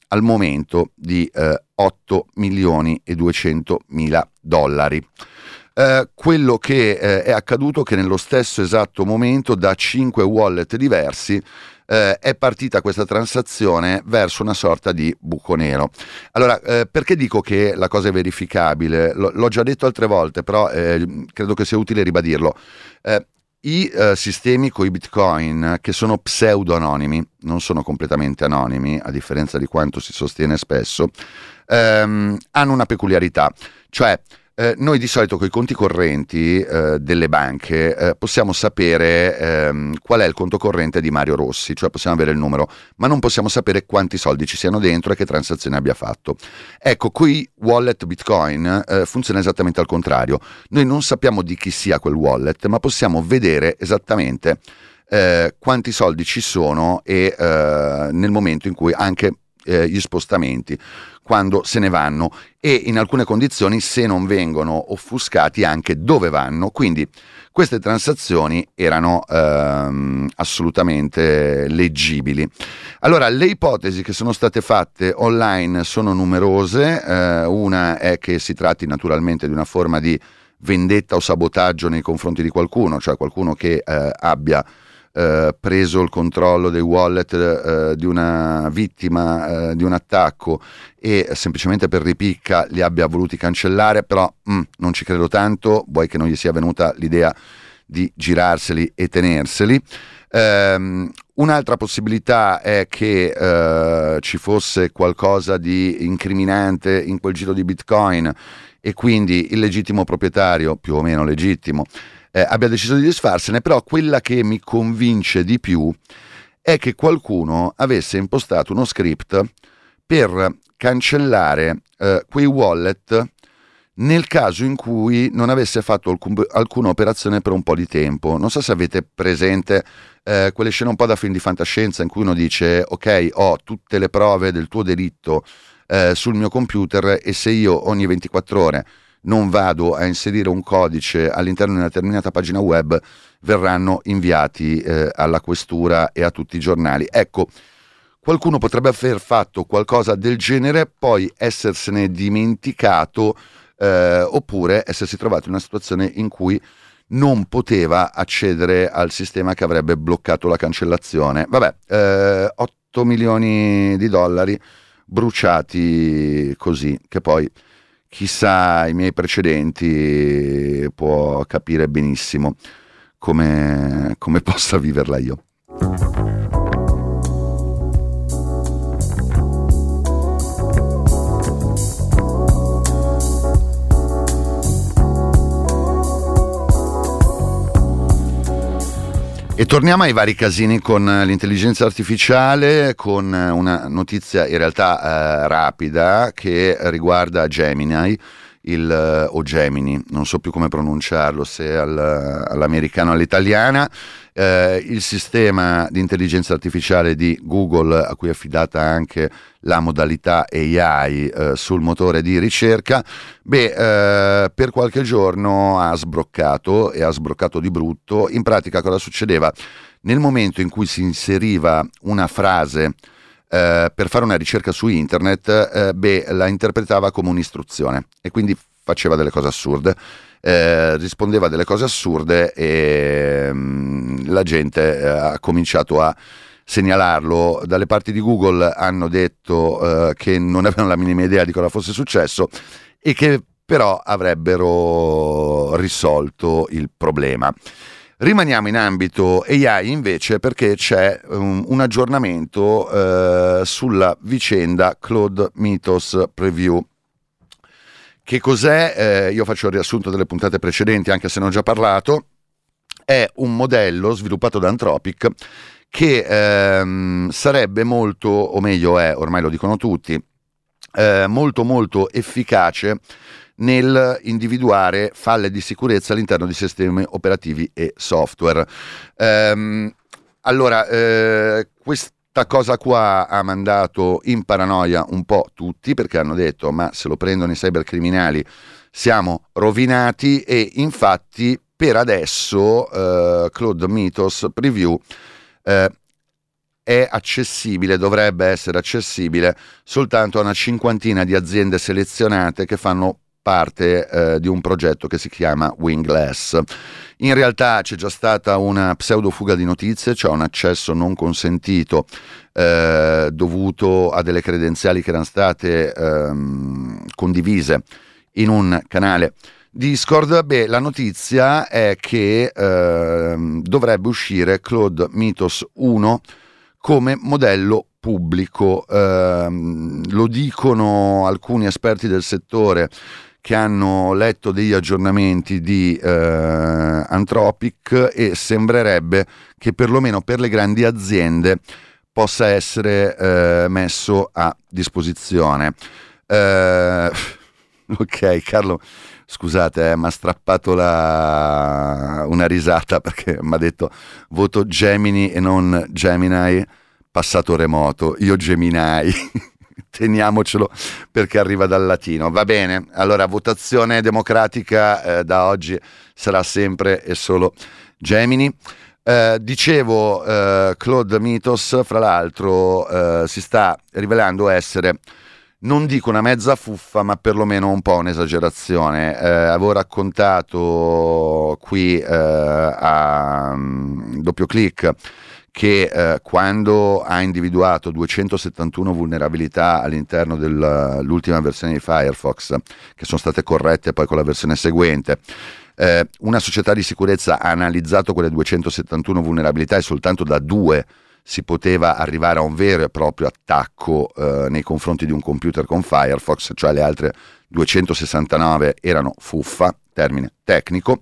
al momento di eh, otto milioni e duecentomila dollari. Eh, quello che eh, è accaduto è che nello stesso esatto momento da cinque wallet diversi eh, è partita questa transazione verso una sorta di buco nero. Allora, eh, perché dico che la cosa è verificabile? L- l'ho già detto altre volte, però eh, credo che sia utile ribadirlo. Eh, I eh, sistemi con i bitcoin, che sono pseudo-anonimi, non sono completamente anonimi, a differenza di quanto si sostiene spesso, ehm, hanno una peculiarità, cioè eh, noi di solito con i conti correnti eh, delle banche eh, possiamo sapere ehm, qual è il conto corrente di Mario Rossi, cioè possiamo avere il numero, ma non possiamo sapere quanti soldi ci siano dentro e che transazione abbia fatto. Ecco, con i wallet bitcoin eh, funziona esattamente al contrario. Noi non sappiamo di chi sia quel wallet, ma possiamo vedere esattamente eh, quanti soldi ci sono e eh, nel momento in cui anche eh, gli spostamenti, quando se ne vanno, e in alcune condizioni, se non vengono offuscati, anche dove vanno. Quindi queste transazioni erano ehm, assolutamente leggibili. Allora, le ipotesi che sono state fatte online sono numerose. Eh, una è che si tratti naturalmente di una forma di vendetta o sabotaggio nei confronti di qualcuno, cioè qualcuno che eh, abbia eh, preso il controllo dei wallet eh, di una vittima eh, di un attacco e semplicemente per ripicca li abbia voluti cancellare, però mm, non ci credo tanto, vuoi che non gli sia venuta l'idea di girarseli e tenerseli. Um, un'altra possibilità è che uh, ci fosse qualcosa di incriminante in quel giro di bitcoin e quindi il legittimo proprietario, più o meno legittimo, eh, abbia deciso di disfarsene. Però quella che mi convince di più è che qualcuno avesse impostato uno script per cancellare uh, quei wallet nel caso in cui non avesse fatto alcun, alcuna operazione per un po' di tempo. Non so se avete presente eh, quelle scene un po' da film di fantascienza in cui uno dice ok, ho tutte le prove del tuo delitto eh, sul mio computer, e se io ogni ventiquattro ore non vado a inserire un codice all'interno di una determinata pagina web, verranno inviati eh, alla questura e a tutti i giornali. Ecco, qualcuno potrebbe aver fatto qualcosa del genere, poi essersene dimenticato, Eh, oppure essersi trovato in una situazione in cui non poteva accedere al sistema che avrebbe bloccato la cancellazione. Vabbè, eh, otto milioni di dollari bruciati così, che poi chissà, i miei precedenti può capire benissimo come, come possa viverla io. E torniamo ai vari casini con l'intelligenza artificiale, con una notizia in realtà eh, rapida che riguarda Gemini, il, o Gemini, non so più come pronunciarlo, se al, all'americano o all'italiana, eh, il sistema di intelligenza artificiale di Google, a cui è affidata anche la modalità A I eh, sul motore di ricerca. Beh, eh, per qualche giorno ha sbroccato, e ha sbroccato di brutto. In pratica cosa succedeva? Nel momento in cui si inseriva una frase eh, per fare una ricerca su internet, eh, beh, la interpretava come un'istruzione e quindi faceva delle cose assurde, eh, rispondeva delle cose assurde e mh, la gente eh, ha cominciato a segnalarlo. Dalle parti di Google hanno detto eh, che non avevano la minima idea di cosa fosse successo e che però avrebbero risolto il problema. Rimaniamo in ambito A I invece, perché c'è un, un aggiornamento eh, sulla vicenda Claude Mythos Preview. Che cos'è? Eh, io faccio il riassunto delle puntate precedenti, anche se ne ho già parlato. È un modello sviluppato da Anthropic che ehm, sarebbe molto, o meglio è, ormai lo dicono tutti, eh, molto molto efficace nel individuare falle di sicurezza all'interno di sistemi operativi e software. Ehm, allora, eh, questa cosa qua ha mandato in paranoia un po' tutti, perché hanno detto ma se lo prendono i cybercriminali siamo rovinati, e infatti per adesso eh, Claude Mythos Preview eh, è accessibile, dovrebbe essere accessibile soltanto a una cinquantina di aziende selezionate che fanno parte eh, di un progetto che si chiama Wingless. In realtà c'è già stata una pseudofuga di notizie, cioè un accesso non consentito eh, dovuto a delle credenziali che erano state ehm, condivise in un canale Discord. Beh, la notizia è che ehm, dovrebbe uscire Claude Mythos uno come modello pubblico. Eh, lo dicono alcuni esperti del settore che hanno letto degli aggiornamenti di eh, Anthropic, e sembrerebbe che perlomeno per le grandi aziende possa essere eh, messo a disposizione. Eh, ok, Carlo, scusate, eh, mi ha strappato la... una risata perché mi ha detto voto Gemini e non Gemini, passato remoto, io Geminai. Teniamocelo perché arriva dal latino. Va bene, allora votazione democratica eh, da oggi sarà sempre e solo Gemini. Eh, dicevo, eh, Claude Mythos, fra l'altro, eh, si sta rivelando essere, non dico una mezza fuffa, ma perlomeno un po' un'esagerazione. Eh, avevo raccontato qui eh, a um, Doppio Click che eh, quando ha individuato duecentosettantuno vulnerabilità all'interno dell'ultima versione di Firefox, che sono state corrette poi con la versione seguente, eh, una società di sicurezza ha analizzato quelle duecentosettantuno vulnerabilità e soltanto da due si poteva arrivare a un vero e proprio attacco eh, nei confronti di un computer con Firefox, cioè le altre duecentosessantanove erano fuffa, termine tecnico.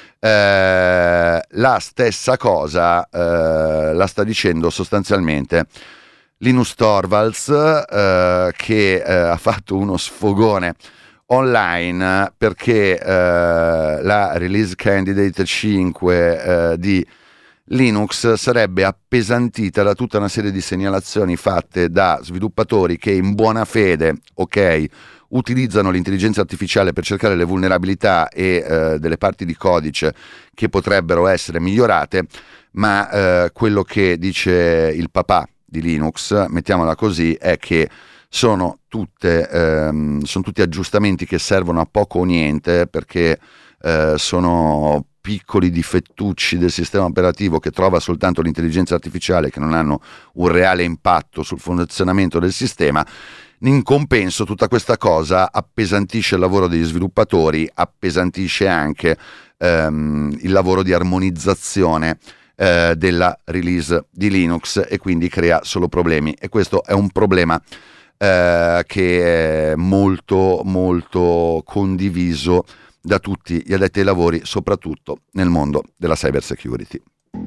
Eh, la stessa cosa eh, la sta dicendo sostanzialmente Linus Torvalds, eh, che eh, ha fatto uno sfogone online perché eh, la release candidate cinque eh, di Linux sarebbe appesantita da tutta una serie di segnalazioni fatte da sviluppatori che in buona fede, ok, utilizzano l'intelligenza artificiale per cercare le vulnerabilità e eh, delle parti di codice che potrebbero essere migliorate, ma eh, quello che dice il papà di Linux, mettiamola così, è che sono tutte ehm, sono tutti aggiustamenti che servono a poco o niente, perché eh, sono piccoli difettucci del sistema operativo che trova soltanto l'intelligenza artificiale, che non hanno un reale impatto sul funzionamento del sistema. In compenso tutta questa cosa appesantisce il lavoro degli sviluppatori, appesantisce anche ehm, il lavoro di armonizzazione eh, della release di Linux, e quindi crea solo problemi, e questo è un problema eh, che è molto molto condiviso da tutti gli addetti ai lavori, soprattutto nel mondo della cyber security.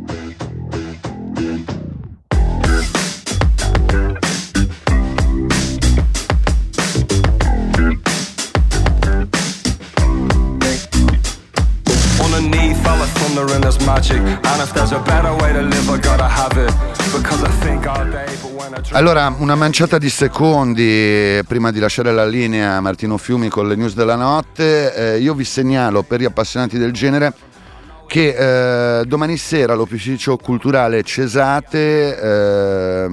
Allora, una manciata di secondi prima di lasciare la linea a Martino Fiumi con le news della notte. Eh, io vi segnalo, per gli appassionati del genere, che eh, domani sera all'Ufficio Culturale Cesate eh,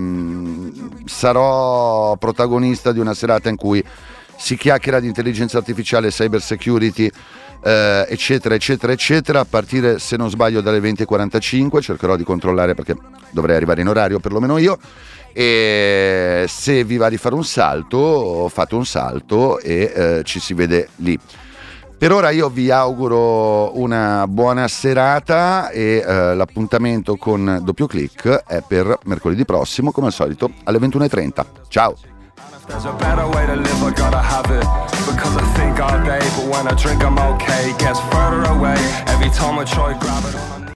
sarò protagonista di una serata in cui si chiacchiera di intelligenza artificiale, cyber security, eh, eccetera eccetera eccetera, a partire, se non sbaglio, dalle venti e quarantacinque. Cercherò di controllare perché dovrei arrivare in orario, perlomeno io, e se vi va di fare un salto, fate un salto e eh, ci si vede lì. Per ora io vi auguro una buona serata e eh, l'appuntamento con Doppio Click è per mercoledì prossimo, come al solito, alle ventuno e trenta. Ciao! There's a better way to live, I gotta have it. Because I think all day, but when I drink I'm okay. Gets further away, every time I try grab it on